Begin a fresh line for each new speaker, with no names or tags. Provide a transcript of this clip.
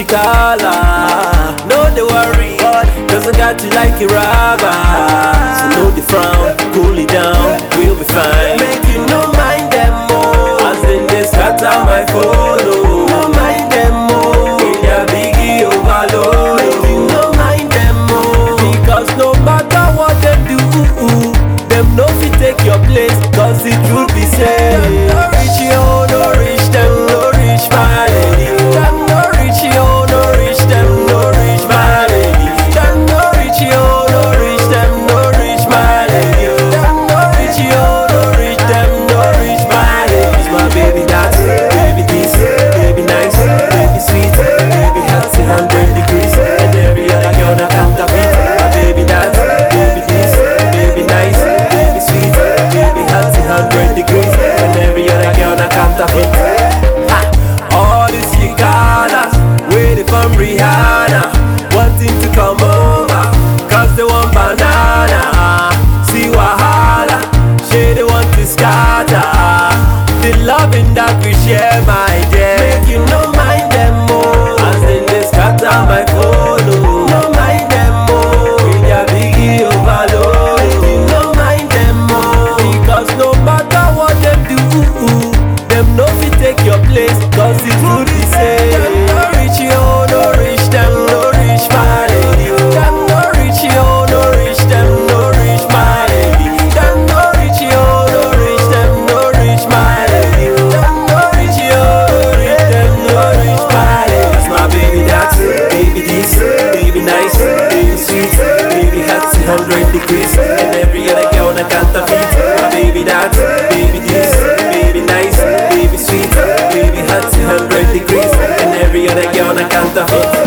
she cala. No they worry, cause I got you like a rubber. So no they frown, cool it down, we'll be fine. Make you no mind them more, as in they scatter my follow. No mind them more, in their biggie overload. Make you no mind them more, because no matter what them do, them no fit take your place, cause it would be safe. No reach you, no reach them, no reach my lady. Them no reach you, no reach them, no reach my lady. Them no reach you, no reach them, no reach my lady. Them no reach you, no reach them, no reach my lady. It's my baby that, baby this, baby nice, baby sweet, baby healthy 100 degrees, and every other girl that counterfeit. My baby that, baby this, baby nice, baby sweet, baby healthy 100 degrees, and every other girl that counterfeit. All these cicadas waiting from Rihanna, wanting to come over, cause they want banana. See wahala, she they want to scatter the loving that we share, my dear. Make you no mind them more, as in they scatter my follow. No mind them more, in their biggie overload. Make you no mind them more, because no matter what them do, them no fit take your place, cause it would be safe. Them no reach you, no reach them, no reach my lady. Them no reach you, no reach them, no reach my lady. Them no reach you, no reach them, no reach my lady. Them no reach you, no reach them, no reach my lady. It's my baby that, baby this, baby nice, baby sweet, baby hot 100 degrees, and every other girl that counterfeit. My baby that, baby this, baby nice, baby sweet, baby hot 100 degrees, and every other girl that counterfeit.